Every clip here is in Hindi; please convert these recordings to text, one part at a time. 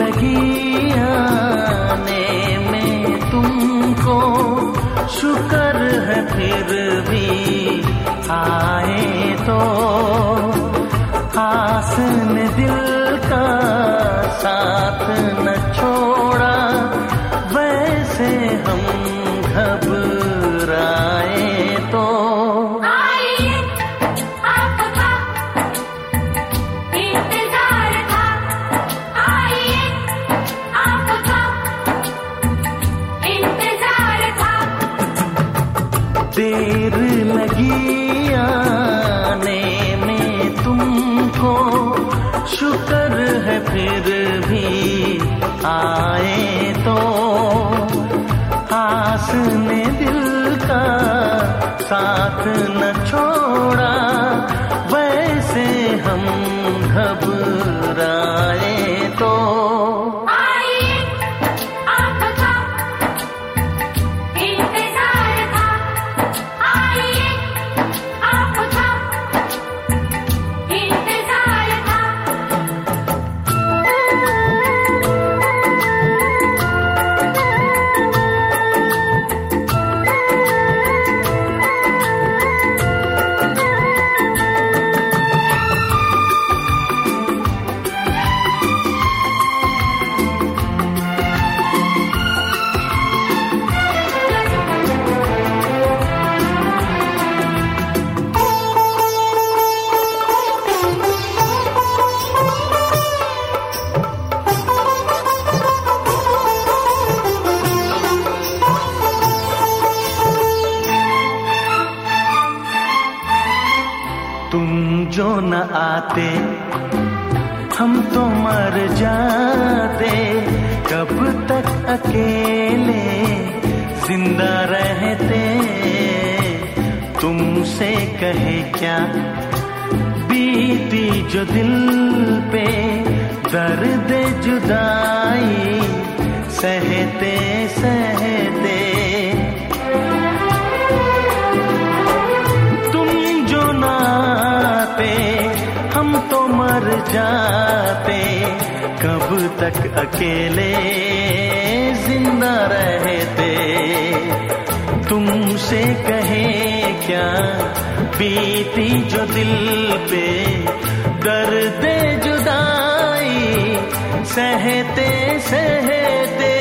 लगी आने में तुमको, शुक्र है फिर भी आए तो। आस ने दिल का साथ न छोड़ा, वैसे हम घबराए तो। देर लगी आने में तुमको, शुक्र है फिर भी आए तो। आस ने दिल का साथ न छोड़ा, वैसे हम घबराए तो। तुम जो न आते हम तो मर जाते, कब तक अकेले जिंदा रहते। तुमसे कहे क्या बीती जो दिल पे, दर्द जुदाई सहते सहते। हम तो मर जाते, कब तक अकेले जिंदा रहते। तुमसे कहे क्या बीती जो दिल पे, दर्द जुदाई सहते सहते।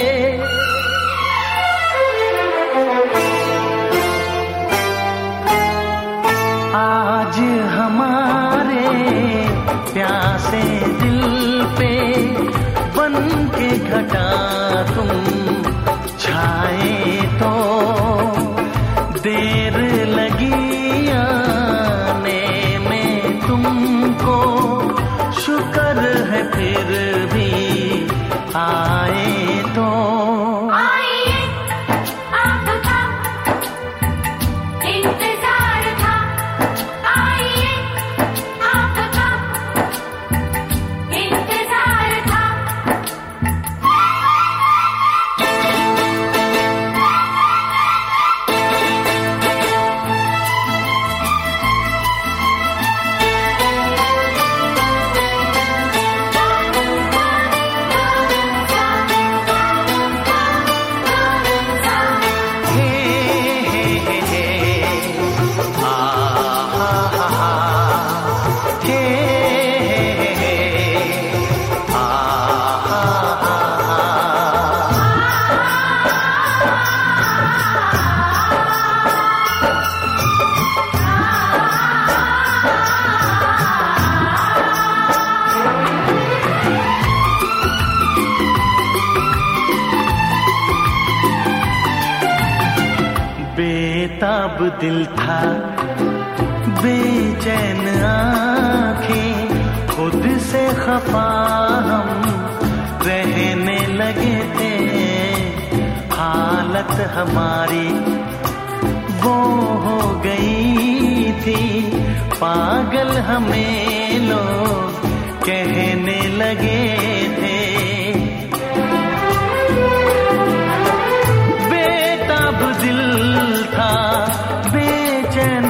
आज हमारे प्यासे दिल पे बन के घटा तुम छाए तो। देर लगी आने में तुमको, शुक्र है फिर भी आए तो। बेताब दिल था, बेचैन आँखें, खुद से खफा हम रहने लगे थे। हालत हमारी वो हो गई थी, पागल हमें लोग कहने लगे थे। बेताब दिल था, बेचैन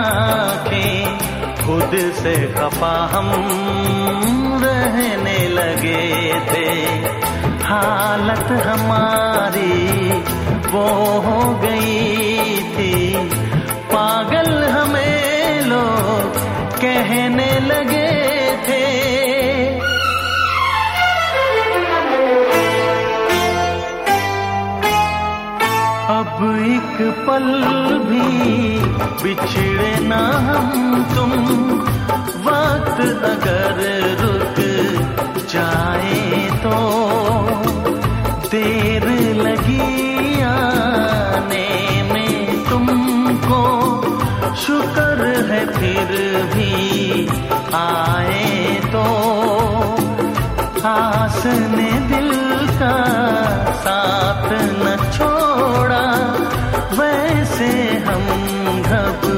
आँखें, खुद से खफा हम रहने लगे। लगे थे। हालत हमारी वो हो गई थी, पागल हमें लोग कहने लगे थे। अब एक पल भी बिछड़े ना हम तुम, वक्त अगर रुक जाए तो देर लगी आने में तुमको, शुक्र है फिर भी आए तो। आस ने दिल का साथ न छोड़ा, वैसे हम घबराए